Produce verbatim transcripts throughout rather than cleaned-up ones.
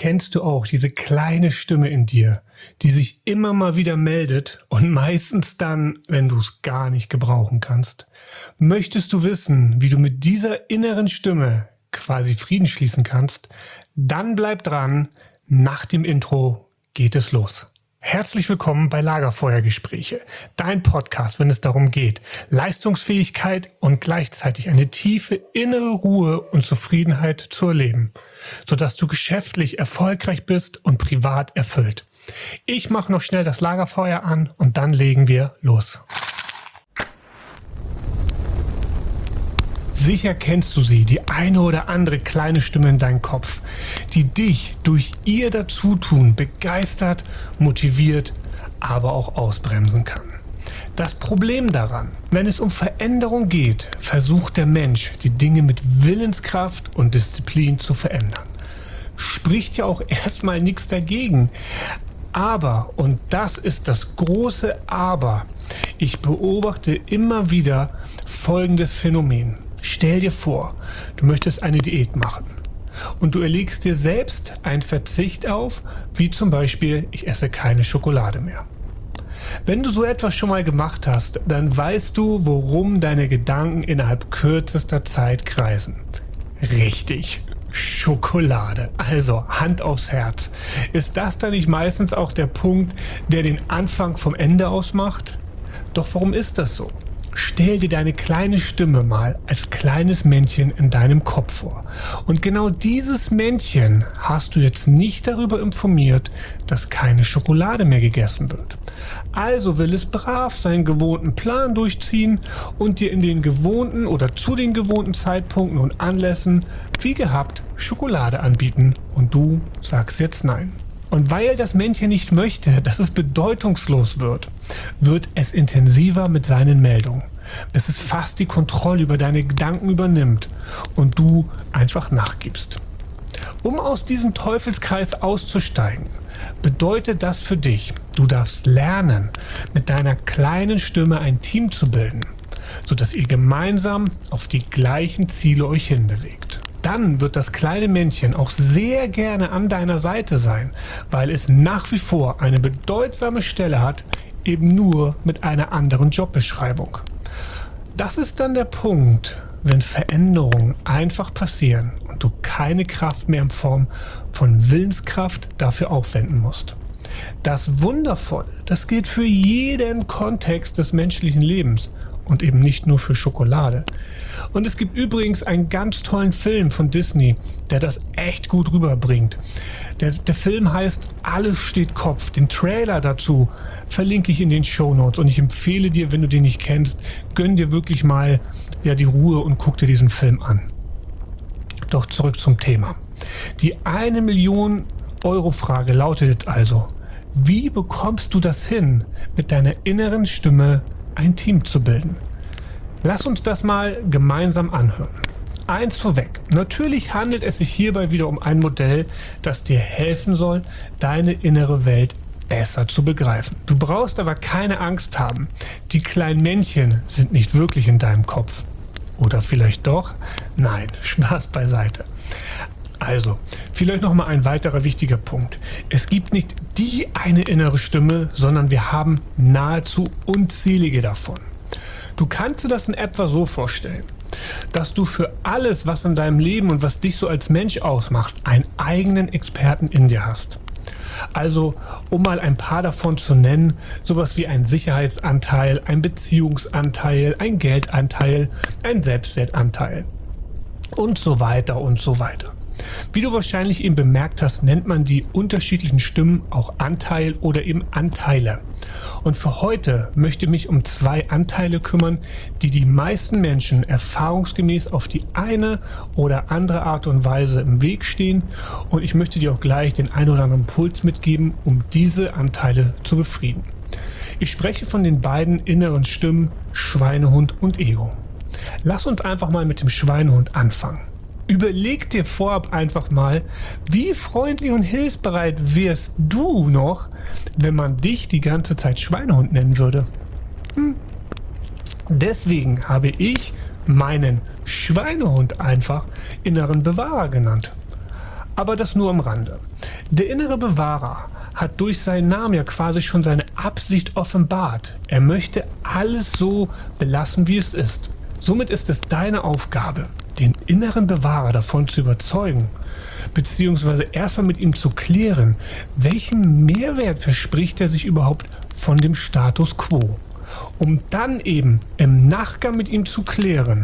Kennst du auch diese kleine Stimme in dir, die sich immer mal wieder meldet und meistens dann, wenn du es gar nicht gebrauchen kannst? Möchtest du wissen, wie du mit dieser inneren Stimme quasi Frieden schließen kannst? Dann bleib dran, nach dem Intro geht es los. Herzlich willkommen bei Lagerfeuergespräche, dein Podcast, wenn es darum geht, Leistungsfähigkeit und gleichzeitig eine tiefe innere Ruhe und Zufriedenheit zu erleben, sodass du geschäftlich erfolgreich bist und privat erfüllt. Ich mache noch schnell das Lagerfeuer an und dann legen wir los. Sicher kennst du sie, die eine oder andere kleine Stimme in deinem Kopf, die dich durch ihr Dazutun begeistert, motiviert, aber auch ausbremsen kann. Das Problem daran, wenn es um Veränderung geht, versucht der Mensch, die Dinge mit Willenskraft und Disziplin zu verändern. Spricht ja auch erstmal nichts dagegen. Aber, und das ist das große Aber, ich beobachte immer wieder folgendes Phänomen. Stell dir vor, du möchtest eine Diät machen und du erlegst dir selbst einen Verzicht auf, wie zum Beispiel, ich esse keine Schokolade mehr. Wenn du so etwas schon mal gemacht hast, dann weißt du, worum deine Gedanken innerhalb kürzester Zeit kreisen. Richtig, Schokolade. Also Hand aufs Herz. Ist das dann nicht meistens auch der Punkt, der den Anfang vom Ende ausmacht? Doch warum ist das so? Stell dir deine kleine Stimme mal als kleines Männchen in deinem Kopf vor. Und genau dieses Männchen hast du jetzt nicht darüber informiert, dass keine Schokolade mehr gegessen wird. Also will es brav seinen gewohnten Plan durchziehen und dir in den gewohnten oder zu den gewohnten Zeitpunkten und Anlässen, wie gehabt, Schokolade anbieten. Und du sagst jetzt nein. Und weil das Männchen nicht möchte, dass es bedeutungslos wird, wird es intensiver mit seinen Meldungen, bis es fast die Kontrolle über deine Gedanken übernimmt und du einfach nachgibst. Um aus diesem Teufelskreis auszusteigen, bedeutet das für dich, du darfst lernen, mit deiner kleinen Stimme ein Team zu bilden, sodass ihr gemeinsam auf die gleichen Ziele euch hinbewegt. Dann wird das kleine Männchen auch sehr gerne an deiner Seite sein, weil es nach wie vor eine bedeutsame Stelle hat, eben nur mit einer anderen Jobbeschreibung. Das ist dann der Punkt, wenn Veränderungen einfach passieren und du keine Kraft mehr in Form von Willenskraft dafür aufwenden musst. Das Wundervolle, das gilt für jeden Kontext des menschlichen Lebens und eben nicht nur für Schokolade. Und es gibt übrigens einen ganz tollen Film von Disney, der das echt gut rüberbringt. Der, der Film heißt Alles steht Kopf. Den Trailer dazu verlinke ich in den Shownotes und ich empfehle dir, wenn du den nicht kennst, gönn dir wirklich mal ja, die Ruhe und guck dir diesen Film an. Doch zurück zum Thema. Die eine Million Euro Frage lautet jetzt also, wie bekommst du das hin, mit deiner inneren Stimme ein Team zu bilden? Lass uns das mal gemeinsam anhören. Eins vorweg. Natürlich handelt es sich hierbei wieder um ein Modell, das dir helfen soll, deine innere Welt besser zu begreifen. Du brauchst aber keine Angst haben. Die kleinen Männchen sind nicht wirklich in deinem Kopf. Oder vielleicht doch? Nein, Spaß beiseite. Also, vielleicht noch mal ein weiterer wichtiger Punkt. Es gibt nicht die eine innere Stimme, sondern wir haben nahezu unzählige davon. Du kannst dir das in etwa so vorstellen, dass du für alles, was in deinem Leben und was dich so als Mensch ausmacht, einen eigenen Experten in dir hast. Also, um mal ein paar davon zu nennen, sowas wie ein Sicherheitsanteil, ein Beziehungsanteil, ein Geldanteil, ein Selbstwertanteil und so weiter und so weiter. Wie du wahrscheinlich eben bemerkt hast, nennt man die unterschiedlichen Stimmen auch Anteil oder eben Anteile. Und für heute möchte ich mich um zwei Anteile kümmern, die die meisten Menschen erfahrungsgemäß auf die eine oder andere Art und Weise im Weg stehen. Und ich möchte dir auch gleich den einen oder anderen Impuls mitgeben, um diese Anteile zu befrieden. Ich spreche von den beiden inneren Stimmen Schweinehund und Ego. Lass uns einfach mal mit dem Schweinehund anfangen. Überleg dir vorab einfach mal, wie freundlich und hilfsbereit wärst du noch, wenn man dich die ganze Zeit Schweinehund nennen würde. Hm. Deswegen habe ich meinen Schweinehund einfach inneren Bewahrer genannt. Aber das nur am Rande. Der innere Bewahrer hat durch seinen Namen ja quasi schon seine Absicht offenbart. Er möchte alles so belassen, wie es ist. Somit ist es deine Aufgabe, den inneren Bewahrer davon zu überzeugen, beziehungsweise erstmal mit ihm zu klären, welchen Mehrwert verspricht er sich überhaupt von dem Status quo, um dann eben im Nachgang mit ihm zu klären,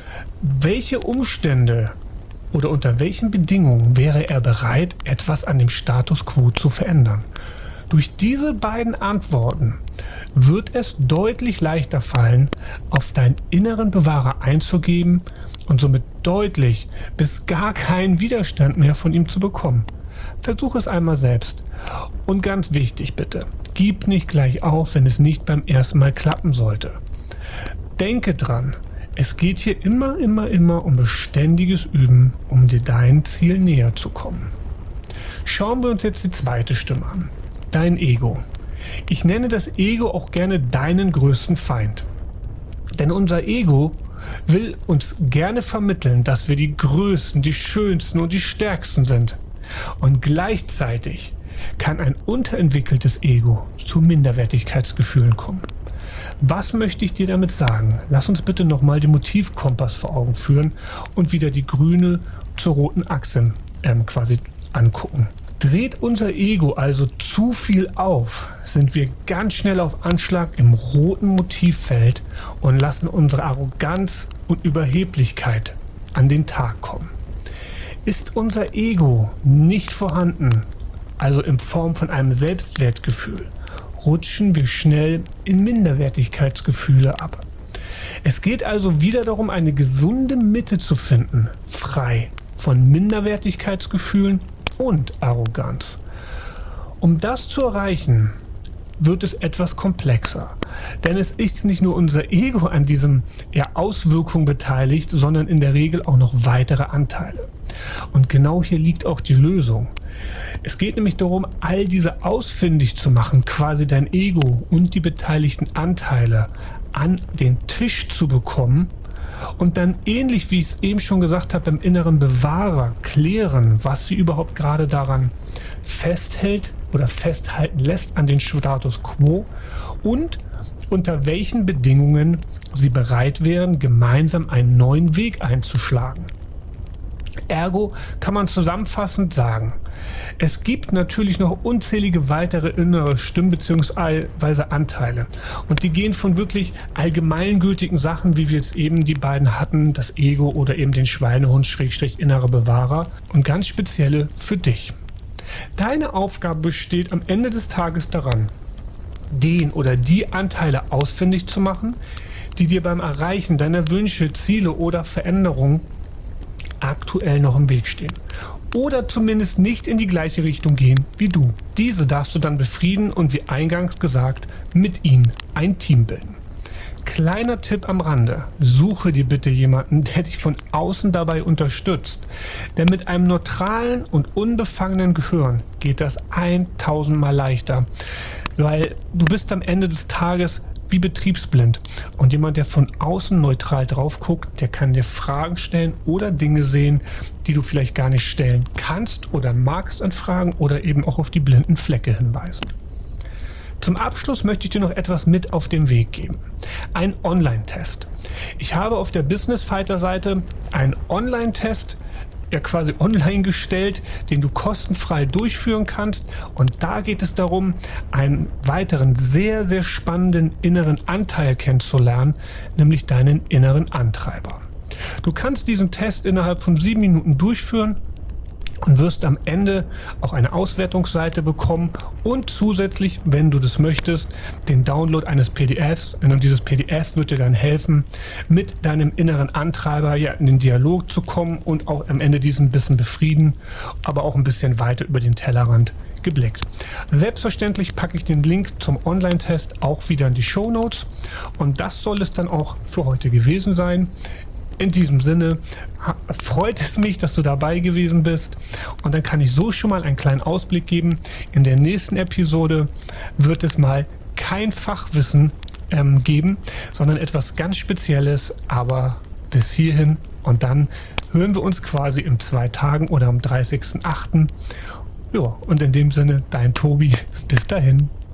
welche Umstände oder unter welchen Bedingungen wäre er bereit, etwas an dem Status quo zu verändern. Durch diese beiden Antworten wird es deutlich leichter fallen, auf deinen inneren Bewahrer einzugeben und somit deutlich bis gar keinen Widerstand mehr von ihm zu bekommen. Versuch es einmal selbst. Und ganz wichtig bitte, gib nicht gleich auf, wenn es nicht beim ersten Mal klappen sollte. Denke dran, es geht hier immer, immer, immer um beständiges Üben, um dir dein Ziel näher zu kommen. Schauen wir uns jetzt die zweite Stimme an. Dein Ego. Ich nenne das Ego auch gerne deinen größten Feind. Denn unser Ego will uns gerne vermitteln, dass wir die Größten, die Schönsten und die Stärksten sind. Und gleichzeitig kann ein unterentwickeltes Ego zu Minderwertigkeitsgefühlen kommen. Was möchte ich dir damit sagen? Lass uns bitte nochmal den Motivkompass vor Augen führen und wieder die grüne zur roten Achse ähm, quasi angucken. Dreht unser Ego also zu viel auf, sind wir ganz schnell auf Anschlag im roten Motivfeld und lassen unsere Arroganz und Überheblichkeit an den Tag kommen. Ist unser Ego nicht vorhanden, also in Form von einem Selbstwertgefühl, rutschen wir schnell in Minderwertigkeitsgefühle ab. Es geht also wieder darum, eine gesunde Mitte zu finden, frei von Minderwertigkeitsgefühlen und Arroganz. Um das zu erreichen, wird es etwas komplexer. Denn es ist nicht nur unser Ego an diesem ja, Auswirkung beteiligt, sondern in der Regel auch noch weitere Anteile. Und genau hier liegt auch die Lösung. Es geht nämlich darum, all diese ausfindig zu machen, quasi dein Ego und die beteiligten Anteile an den Tisch zu bekommen und dann ähnlich wie ich es eben schon gesagt habe, beim inneren Bewahrer klären, was sie überhaupt gerade daran festhält oder festhalten lässt an den Status quo und unter welchen Bedingungen sie bereit wären, gemeinsam einen neuen Weg einzuschlagen. Ergo kann man zusammenfassend sagen, es gibt natürlich noch unzählige weitere innere Stimmen bzw. Anteile. Und die gehen von wirklich allgemeingültigen Sachen, wie wir jetzt eben die beiden hatten, das Ego oder eben den Schweinehund Schrägstrich innere Bewahrer und ganz spezielle für dich. Deine Aufgabe besteht am Ende des Tages daran, den oder die Anteile ausfindig zu machen, die dir beim Erreichen deiner Wünsche, Ziele oder Veränderungen aktuell noch im Weg stehen. Oder zumindest nicht in die gleiche Richtung gehen wie du. Diese darfst du dann befrieden und wie eingangs gesagt, mit ihnen ein Team bilden. Kleiner Tipp am Rande, suche dir bitte jemanden, der dich von außen dabei unterstützt. Denn mit einem neutralen und unbefangenen Gehirn geht das tausendmal leichter. Weil du bist am Ende des Tages wie betriebsblind. Und jemand, der von außen neutral drauf guckt, der kann dir Fragen stellen oder Dinge sehen, die du vielleicht gar nicht stellen kannst oder magst an Fragen oder eben auch auf die blinden Flecke hinweisen. Zum Abschluss möchte ich dir noch etwas mit auf den Weg geben. Ein Online-Test. Ich habe auf der Business Fighter Seite einen Online-Test ja quasi online gestellt, den du kostenfrei durchführen kannst. Und da geht es darum, einen weiteren sehr, sehr spannenden inneren Anteil kennenzulernen, nämlich deinen inneren Antreiber. Du kannst diesen Test innerhalb von sieben Minuten durchführen und wirst am Ende auch eine Auswertungsseite bekommen und zusätzlich, wenn du das möchtest, den Download eines P D Fs. Und dieses P D F wird dir dann helfen, mit deinem inneren Antreiber ja in den Dialog zu kommen und auch am Ende diesen ein bisschen befrieden, aber auch ein bisschen weiter über den Tellerrand geblickt. Selbstverständlich packe ich den Link zum Online-Test auch wieder in die Shownotes und das soll es dann auch für heute gewesen sein. In diesem Sinne freut es mich, dass du dabei gewesen bist und dann kann ich so schon mal einen kleinen Ausblick geben. In der nächsten Episode wird es mal kein Fachwissen ähm, geben, sondern etwas ganz Spezielles, aber bis hierhin und dann hören wir uns quasi in zwei Tagen oder am dreißigsten achten Ja, und in dem Sinne, dein Tobi. Bis dahin.